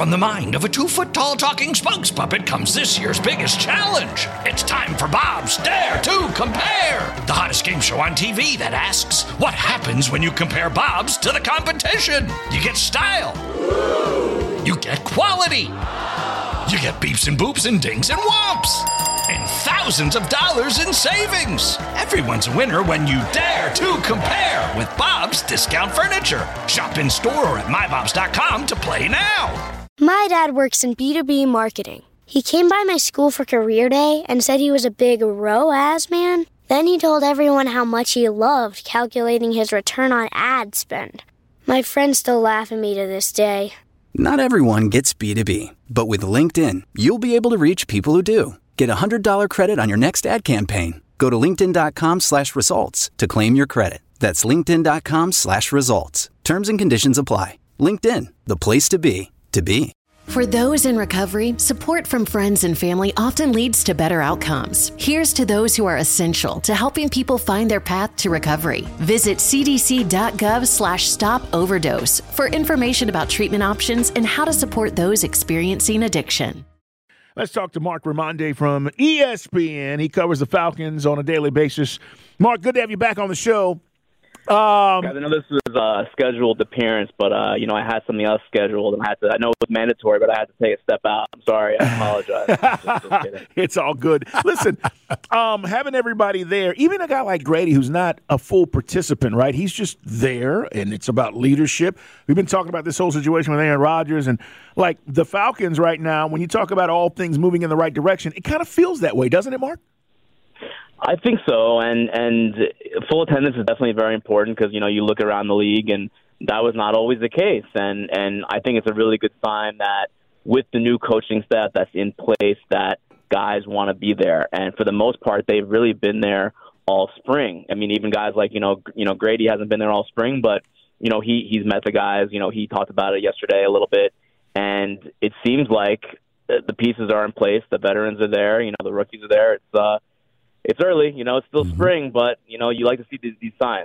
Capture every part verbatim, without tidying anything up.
From the mind of a two-foot-tall talking spokes puppet comes this year's biggest challenge. It's time for Bob's Dare to Compare, the hottest game show on T V that asks, what happens when you compare Bob's to the competition? You get style. You get quality. You get beeps and boops and dings and whomps. And thousands of dollars in savings. Everyone's a winner when you dare to compare with Bob's Discount Furniture. Shop in store or at my bobs dot com to play now. My dad works in B two B marketing. He came by my school for career day and said he was a big R O A S man. Then he told everyone how much he loved calculating his return on ad spend. My friends still laugh at me to this day. Not everyone gets B two B, but with LinkedIn, you'll be able to reach people who do. Get a one hundred dollars credit on your next ad campaign. Go to linkedin.com slash results to claim your credit. That's linkedin.com slash results. Terms and conditions apply. LinkedIn, the place to be, to be. For those in recovery, support from friends and family often leads to better outcomes. Here's to those who are essential to helping people find their path to recovery. Visit cdc.gov slash stop overdose for information about treatment options and how to support those experiencing addiction. Let's talk to Marc Raimondi from E S P N. He covers the Falcons on a daily basis. Marc, good to have you back on the show. Um, Guys, I know this was a scheduled appearance, but uh, you know I had something else scheduled, and I had to. I know it was mandatory, but I had to take a step out. I'm sorry. I apologize. just, just it's all good. Listen, um, having everybody there, even a guy like Grady, who's not a full participant, right? He's just there, and it's about leadership. We've been talking about this whole situation with Aaron Rodgers, and like the Falcons right now. When you talk about all things moving in the right direction, it kind of feels that way, doesn't it, Marc? I think so, and and full attendance is definitely very important because you know you look around the league and that was not always the case, and and I think it's a really good sign that with the new coaching staff that's in place that guys want to be there, and for the most part they've really been there all spring. I mean, even guys like you know you know Grady hasn't been there all spring, but you know he he's met the guys. You know he talked about it yesterday a little bit, and it seems like the pieces are in place. The veterans are there. You know the rookies are there. It's uh. It's early, you know, it's still mm-hmm. spring, but, you know, you like to see these, these signs.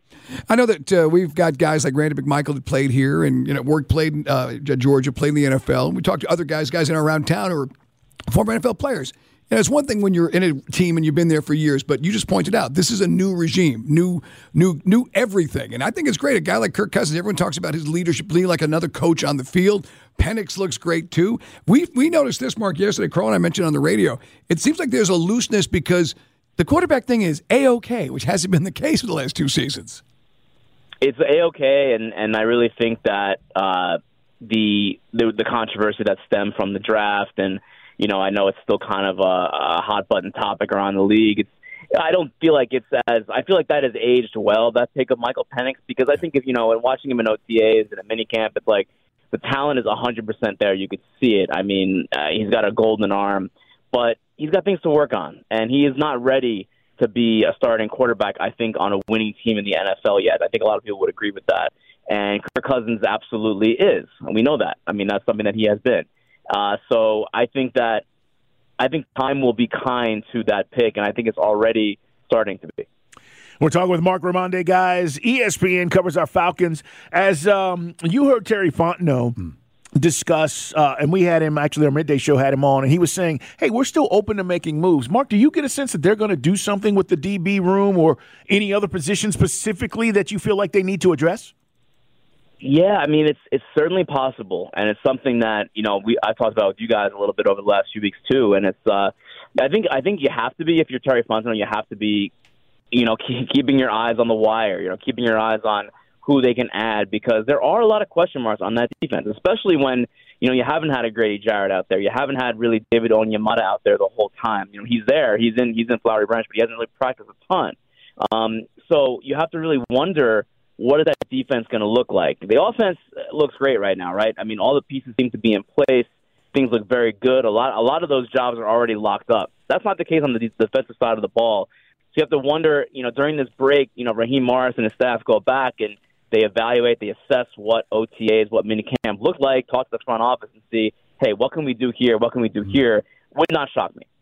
I know that uh, we've got guys like Randy McMichael that played here and, you know, worked, played uh, Georgia, played in the N F L. And we talked to other guys, guys in around town who are former N F L players. And it's one thing when you're in a team and you've been there for years, but you just pointed out this is a new regime, new, new, new everything. And I think it's great. A guy like Kirk Cousins, everyone talks about his leadership, being like another coach on the field. Penix looks great too. We we noticed this, Marc, yesterday. Carl and I mentioned on the radio. It seems like there's a looseness because the quarterback thing is A-okay, which hasn't been the case for the last two seasons. It's A-okay, and, and I really think that uh, the, the the controversy that stemmed from the draft, and you know, I know it's still kind of a, a hot button topic around the league. It's, I don't feel like it's as I feel like that has aged well. That pick of Michael Penix, because I think if you know, and watching him in O T As and at minicamp, it's like the talent is one hundred percent there. You could see it. I mean, uh, he's got a golden arm, but he's got things to work on, and he is not ready to be a starting quarterback, I think, on a winning team in the N F L yet. I think a lot of people would agree with that. And Kirk Cousins absolutely is. And we know that. I mean, that's something that he has been. Uh, so I think that I think time will be kind to that pick, and I think it's already starting to be. We're talking with Marc Raimondi, guys. E S P N covers our Falcons. As um, you heard Terry Fontenot hmm. discuss, uh, and we had him, actually, our midday show had him on, and he was saying, hey, we're still open to making moves. Marc, do you get a sense that they're going to do something with the D B room or any other position specifically that you feel like they need to address? Yeah, I mean, it's it's certainly possible, and it's something that, you know, we I talked about with you guys a little bit over the last few weeks, too, and it's, uh, I think I think you have to be, if you're Terry Fontenot, you have to be, you know, keep, keeping your eyes on the wire, you know, keeping your eyes on who they can add, because there are a lot of question marks on that defense, especially when, you know, you haven't had a Grady Jarrett out there. You haven't had really David Onyemata out there the whole time. You know, he's there. He's in he's in Flowery Branch, but he hasn't really practiced a ton. Um, so you have to really wonder, what is that defense going to look like? The offense looks great right now, right? I mean, all the pieces seem to be in place. Things look very good. A lot, a lot of those jobs are already locked up. That's not the case on the defensive side of the ball. So you have to wonder, you know, during this break, you know, Raheem Morris and his staff go back and they evaluate, they assess what O T As, what minicamp look like, talk to the front office and see, hey, what can we do here? What can we do here? Would not shock me.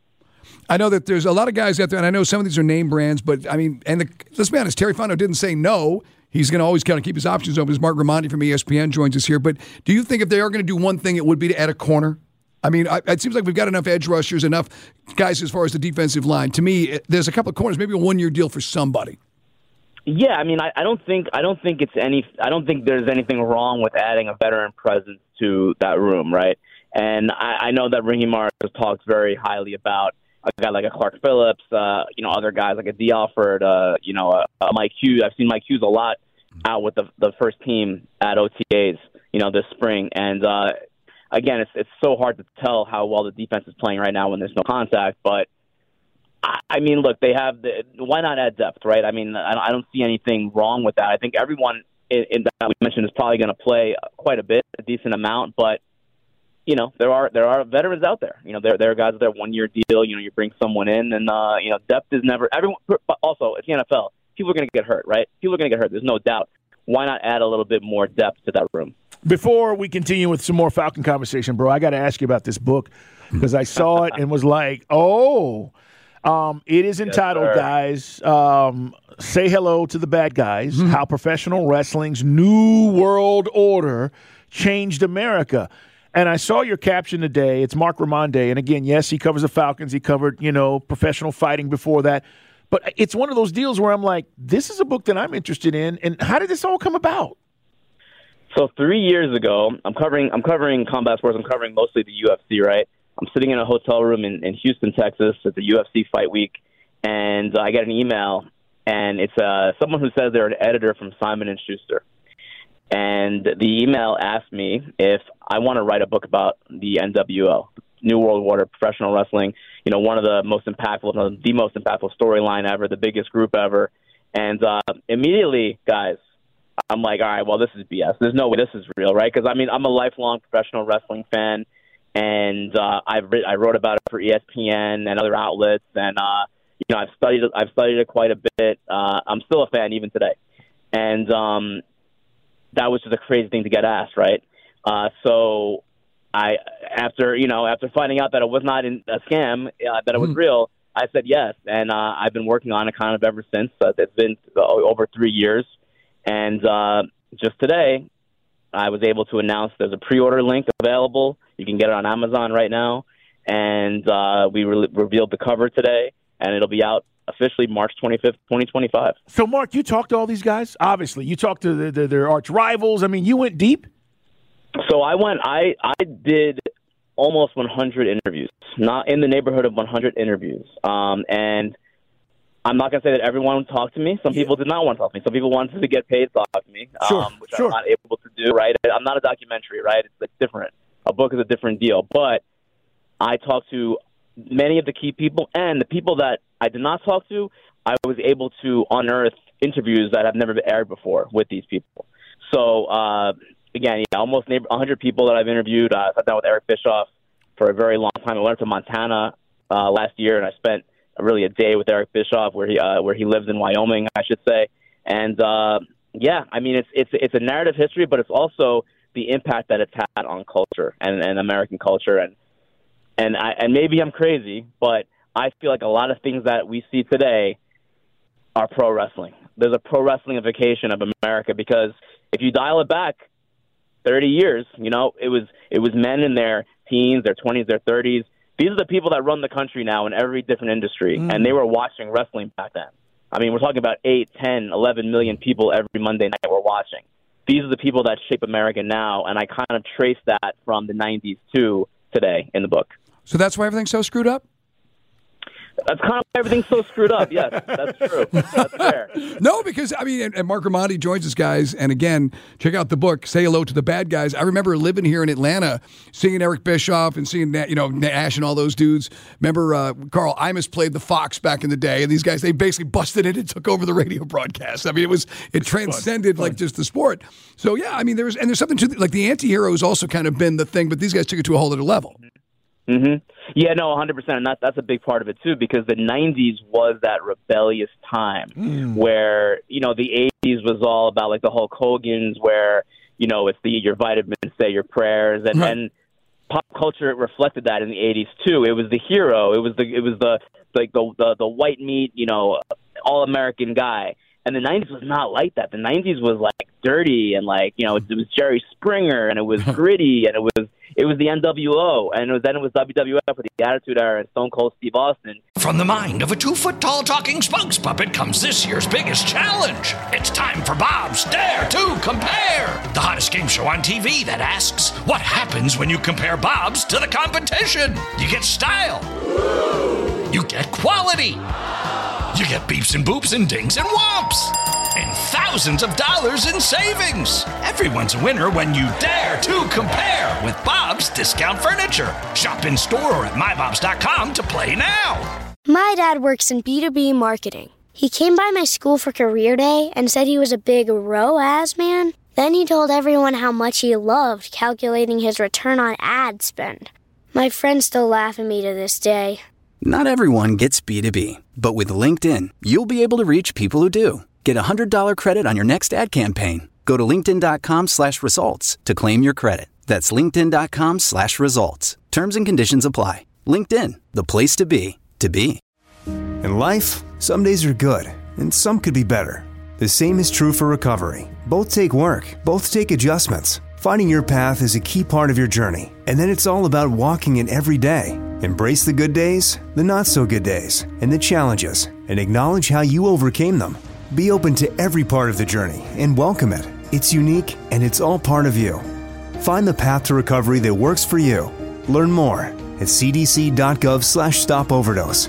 I know that there's a lot of guys out there, and I know some of these are name brands, but, I mean, and the, let's be honest, Terry Fontenot didn't say no. he's going to always kind of keep his options open. As Mark Raimondi from E S P N joins us here. But do you think if they are going to do one thing, it would be to add a corner? I mean, I, it seems like we've got enough edge rushers, enough guys as far as the defensive line. To me, it, there's a couple of corners, maybe a one-year deal for somebody. Yeah, I mean, I, I don't think I don't think it's any. I don't think there's anything wrong with adding a veteran presence to that room, right? And I, I know that Raheem Morris has talked very highly about a guy like a Clark Phillips, uh, you know, other guys like a D. Alford, uh, you know, uh, uh, Mike Hughes. I've seen Mike Hughes a lot out with the the first team at O T As, you know, this spring, and. Uh, Again, it's it's so hard to tell how well the defense is playing right now when there's no contact. But, I, I mean, look, they have the – why not add depth, right? I mean, I, I don't see anything wrong with that. I think everyone in, in that we mentioned is probably going to play quite a bit, a decent amount. But, you know, there are there are veterans out there. You know, there, there are guys with their one-year deal. You know, you bring someone in, and, uh, you know, depth is never – everyone. But also, it's the N F L. People are going to get hurt, right? People are going to get hurt. There's no doubt. Why not add a little bit more depth to that room? Before we continue with some more Falcon conversation, bro, I got to ask you about this book because I saw it and was like, oh, um, it is entitled, yes, guys, um, Say Hello to the Bad Guys, mm-hmm. How Professional Wrestling's New World Order Changed America. And I saw your caption today. It's Mark Raimondi. And again, yes, he covers the Falcons. He covered, you know, professional fighting before that. But it's one of those deals where I'm like, this is a book that I'm interested in. And how did this all come about? So three years ago, I'm covering I'm covering combat sports. I'm covering mostly the U F C, right? I'm sitting in a hotel room in, in Houston, Texas, at the U F C fight week, and uh, I get an email, and it's uh, someone who says they're an editor from Simon and Schuster. And the email asked me if I want to write a book about the N W O, New World Order, professional wrestling, you know, one of the most impactful, the most impactful storyline ever, the biggest group ever. And uh, immediately, guys, I'm like, all right, well, this is B S. There's no way this is real, right? Because, I mean, I'm a lifelong professional wrestling fan, and uh, I've writ- I wrote about it for E S P N and other outlets, and, uh, you know, I've studied it, I've studied it quite a bit. Uh, I'm still a fan even today. And um, that was just a crazy thing to get asked, right? Uh, so I, after, you know, after finding out that it was not in a scam, uh, that it was mm. real, I said yes. And uh, I've been working on it kind of ever since. Uh, it's been uh, over three years. And uh, just today, I was able to announce there's a pre-order link available. You can get it on Amazon right now. And uh, we re- revealed the cover today, and it'll be out officially March twenty-fifth, twenty twenty-five. So, Mark, you talked to all these guys? Obviously. You talked to the, the, their arch rivals. I mean, you went deep? So I went, I, I did almost one hundred interviews, not in the neighborhood of one hundred interviews. Um, and I'm not going to say that everyone talked to me. Some yeah. people did not want to talk to me. Some people wanted to get paid to talk to me, sure, um, which sure. I'm not able to do, right? I'm not a documentary, right? It's like different. A book is a different deal. But I talked to many of the key people, and the people that I did not talk to, I was able to unearth interviews that have never been aired before with these people. So, uh, again, yeah, almost one hundred people that I've interviewed. Uh, I sat down with Eric Bischoff for a very long time. I went to Montana uh, last year, and I spent really a day with Eric Bischoff, where he uh, where he lives in Wyoming, I should say. And uh, yeah, I mean, it's it's it's a narrative history, but it's also the impact that it's had on culture and, and American culture. And and I and maybe I'm crazy, but I feel like a lot of things that we see today are pro wrestling. There's a pro wrestlingification of America, because if you dial it back thirty years, you know, it was it was men in their teens, their twenties, their thirties. These are the people that run the country now in every different industry, mm. and they were watching wrestling back then. I mean, we're talking about eight, ten, eleven million people every Monday night we're watching. These are the people that shape America now, and I kind of trace that from the nineties to today in the book. So that's why everything's so screwed up? That's kind of why everything's so screwed up. Yes, that's true. That's fair. No, because, I mean, and, and Mark Raimondi joins us, guys. And again, check out the book, Say Hello to the Bad Guys. I remember living here in Atlanta, seeing Eric Bischoff and seeing, you know, Nash and all those dudes. Remember uh, Carl Imus played the Fox back in the day, and these guys, they basically busted in and took over the radio broadcast. I mean, it was, it it's transcended fun, like fun. just the sport. So, yeah, I mean, there was, and there's something to, the, like, the anti-hero has also kind of been the thing, but these guys took it to a whole other level. Mm-hmm. Yeah, no, one hundred percent. And that, that's a big part of it, too, because the nineties was that rebellious time mm. where, you know, the eighties was all about, like, the Hulk Hogan's where, you know, it's the your vitamins, say your prayers. And, right. and pop culture reflected that in the eighties, too. It was the hero. It was the, it was the like, the, the, the white meat, you know, all-American guy. And the nineties was not like that. The nineties was like dirty and like, you know, it, it was Jerry Springer and it was gritty and it was it was the N W O and it was, then it was W W F with the Attitude Era and Stone Cold Steve Austin. From the mind of a two-foot-tall talking spokes puppet comes this year's biggest challenge. It's time for Bob's Dare to Compare, the hottest game show on T V that asks, what happens when you compare Bob's to the competition? You get style. You get quality. You get beeps and boops and dings and whomps. And thousands of dollars in savings. Everyone's a winner when you dare to compare with Bob's Discount Furniture. Shop in store or at my bobs dot com to play now. My dad works in B two B marketing. He came by my school for career day and said he was a big R O A S man. Then he told everyone how much he loved calculating his return on ad spend. My friends still laugh at me to this day. Not everyone gets B two B, but with LinkedIn, you'll be able to reach people who do. Get a one hundred dollars credit on your next ad campaign. Go to linkedin.com slash results to claim your credit. That's linkedin.com slash results. Terms and conditions apply. LinkedIn, the place to be, to be. In life, some days are good, and some could be better. The same is true for recovery. Both take work, both take adjustments. Finding your path is a key part of your journey, and then it's all about walking it every day. Embrace the good days, the not-so-good days, and the challenges, and acknowledge how you overcame them. Be open to every part of the journey and welcome it. It's unique, and it's all part of you. Find the path to recovery that works for you. Learn more at cdc.gov slash stop overdose.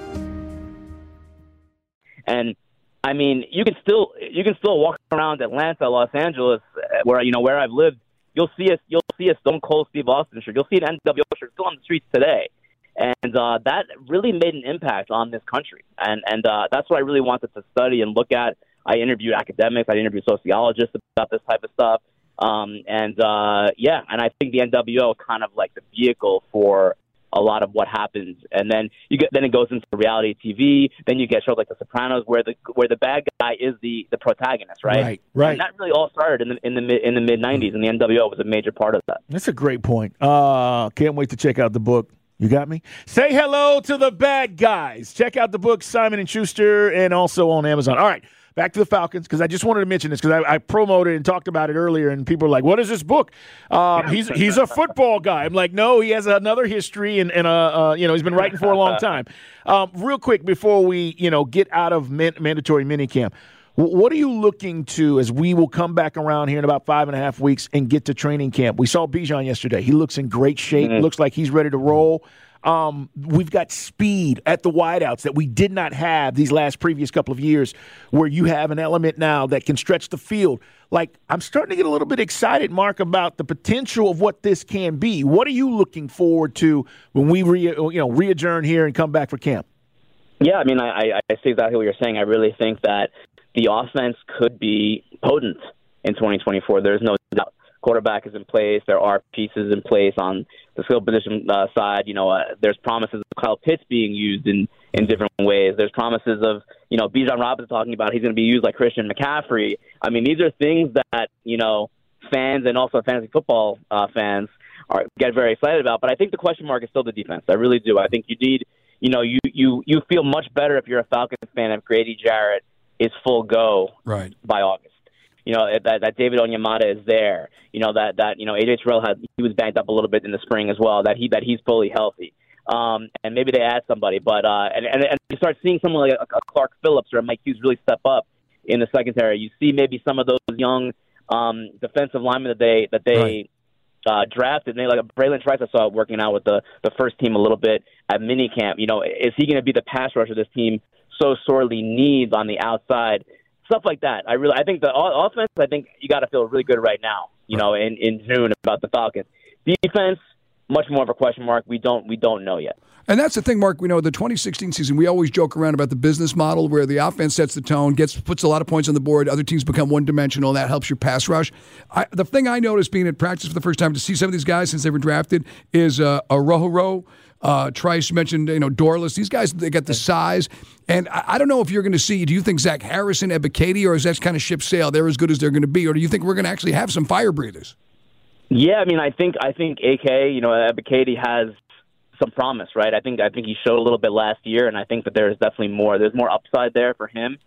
And I mean, you can still you can still walk around Atlanta, Los Angeles, where you know where I've lived. You'll see a you'll see a Stone Cold Steve Austin shirt. You'll see an N W O shirt still on the streets today, and uh, that really made an impact on this country. And and uh, that's what I really wanted to study and look at. I interviewed academics, I interviewed sociologists about this type of stuff, um, and uh, yeah, and I think the N W O kind of like the vehicle for a lot of what happens, and then you get then it goes into reality T V. Then you get shows like The Sopranos, where the where the bad guy is the, the protagonist, right? Right, right. And that really all started in the in the mid in the mid nineties, and the N W O was a major part of that. That's a great point. Uh, can't wait to check out the book. You got me? Say hello to the bad guys. Check out the book, Simon and Schuster, and also on Amazon. All right. Back to the Falcons, because I just wanted to mention this, because I, I promoted and talked about it earlier, and people are like, what is this book? Um, he's he's a football guy. I'm like, no, he has another history, and, and uh, uh, you know, he's been writing for a long time. Um, real quick, before we, you know, get out of man- mandatory minicamp, w- what are you looking to, as we will come back around here in about five and a half weeks and get to training camp? We saw Bijan yesterday. He looks in great shape. Mm-hmm. Looks like he's ready to roll. Um, we've got speed at the wideouts that we did not have these last previous couple of years, where you have an element now that can stretch the field. Like, I'm starting to get a little bit excited, Mark, about the potential of what this can be. What are you looking forward to when we re, you know, re-adjourn here and come back for camp? Yeah, I mean, I, I see exactly what you're saying. I really think that the offense could be potent in twenty twenty-four. There's no doubt. Quarterback is in place. There are pieces in place on the skill position uh, side. You know, uh, there's promises of Kyle Pitts being used in, in different ways. There's promises of, you know, Bijan Robinson talking about he's going to be used like Christian McCaffrey. I mean, these are things that, you know, fans and also fantasy football uh, fans are get very excited about. But I think the question mark is still the defense. I really do. I think you need, you know, you, you, you feel much better if you're a Falcons fan if Grady Jarrett is full go right by August. You know, that, that David Onyemata is there. You know, that, that you know, A J Terrell had he was banged up a little bit in the spring as well, that he that he's fully healthy. Um, and maybe they add somebody. But uh, and, and, and you start seeing someone like a, a Clark Phillips or a Mike Hughes really step up in the secondary. You see maybe some of those young um, defensive linemen that they that they right. uh, drafted. And they, like Braylon Trice, I saw working out with the, the first team a little bit at minicamp. You know, is he going to be the pass rusher this team so sorely needs on the outside? Stuff like that. I really, I think the offense, I think you got to feel really good right now, you know, in, in June about the Falcons. Defense, much more of a question mark. We don't, we don't know yet. And that's the thing, Mark. We know the twenty sixteen season, we always joke around about the business model where the offense sets the tone, gets puts a lot of points on the board. Other teams become one-dimensional, and that helps your pass rush. I, the thing I noticed being at practice for the first time to see some of these guys since they were drafted is uh, Arohoro. Uh, Trice mentioned, you know, Dorless. These guys, they got the size. And I, I don't know if you're going to see, do you think Zach Harrison, Ebiketie, or is that kind of ship sail? They're as good as they're going to be. Or do you think we're going to actually have some fire breathers? Yeah, I mean, I think I think A K, you know, Ebiketie has some promise, right? I think I think he showed a little bit last year, and I think that there's definitely more. There's more upside there for him.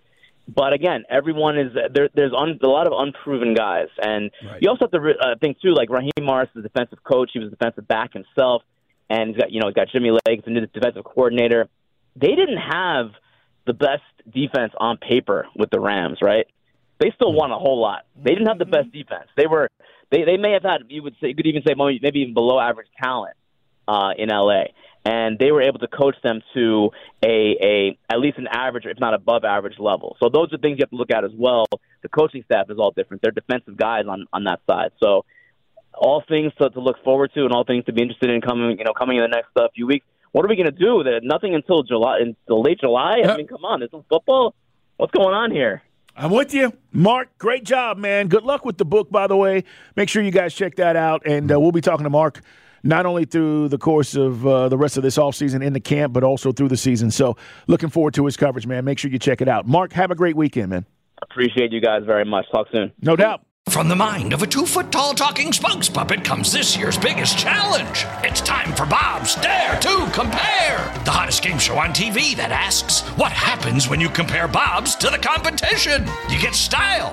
but again, everyone is there. There's un, a lot of unproven guys, and right. you also have to uh, think too. Like Raheem Morris is a defensive coach; he was a defensive back himself, and he's got you know he's got Jimmy Legs, the new defensive coordinator. They didn't have the best defense on paper with the Rams, right? They still won a whole lot. They didn't have the best defense. They were they, they may have had you would say you could even say maybe even below average talent uh, in L A, and they were able to coach them to a a at least an average, if not above average level. So those are things you have to look at as well. The coaching staff is all different. They're defensive guys on, on that side. So all things to, to look forward to and all things to be interested in coming you know coming in the next uh, few weeks. What are we going to do? That nothing until July, until late July. I mean, come on, this is football. What's going on here? I'm with you. Mark, great job, man. Good luck with the book, by the way. Make sure you guys check that out. And uh, we'll be talking to Mark not only through the course of uh, the rest of this offseason in the camp, but also through the season. So looking forward to his coverage, man. Make sure you check it out. Mark, have a great weekend, man. Appreciate you guys very much. Talk soon. No doubt. From the mind of a two-foot-tall talking spokes puppet comes this year's biggest challenge. It's time for Bob's Dare to Compare, the hottest game show on T V that asks, what happens when you compare Bob's to the competition? You get style.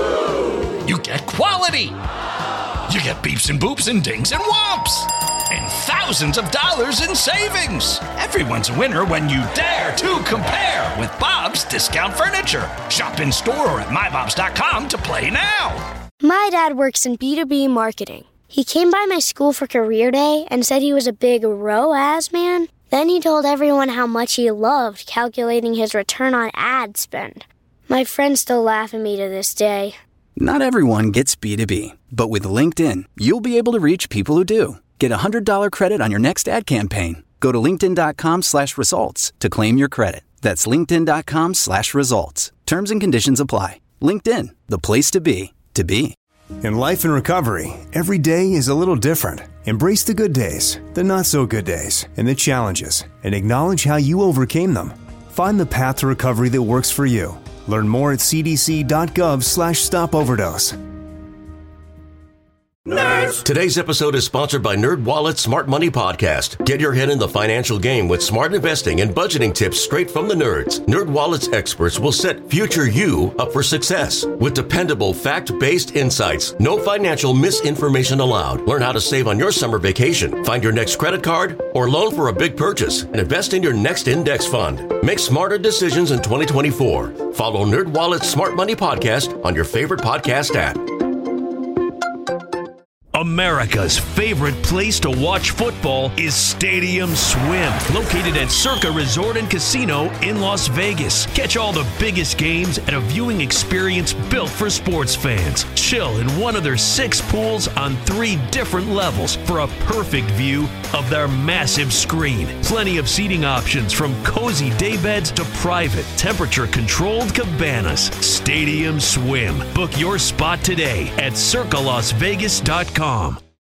You get quality. You get beeps and boops and dings and whomps. And thousands of dollars in savings. Everyone's a winner when you dare to compare with Bob's Discount Furniture. Shop in store or at my bobs dot com to play now. My dad works in B two B marketing. He came by my school for career day and said he was a big R O A S man. Then he told everyone how much he loved calculating his return on ad spend. My friends still laugh at me to this day. Not everyone gets B two B, but with LinkedIn, you'll be able to reach people who do. Get a one hundred dollars credit on your next ad campaign. Go to linkedin.com slash results to claim your credit. That's linkedin.com slash results. Terms and conditions apply. LinkedIn, the place to be, to be. In life and recovery, every day is a little different. Embrace the good days, the not so good days, and the challenges, and acknowledge how you overcame them. Find the path to recovery that works for you. Learn more at cdc.gov slash stop overdose. Nerds! Today's episode is sponsored by NerdWallet's Smart Money Podcast. Get your head in the financial game with smart investing and budgeting tips straight from the nerds. NerdWallet's experts will set future you up for success with dependable, fact-based insights. No financial misinformation allowed. Learn how to save on your summer vacation, find your next credit card, or loan for a big purchase, and invest in your next index fund. Make smarter decisions in twenty twenty-four. Follow NerdWallet's Smart Money Podcast on your favorite podcast app. America's favorite place to watch football is Stadium Swim, located at Circa Resort and Casino in Las Vegas. Catch all the biggest games at a viewing experience built for sports fans. Chill in one of their six pools on three different levels for a perfect view of their massive screen. Plenty of seating options from cozy daybeds to private, temperature-controlled cabanas. Stadium Swim. Book your spot today at circa las vegas dot com.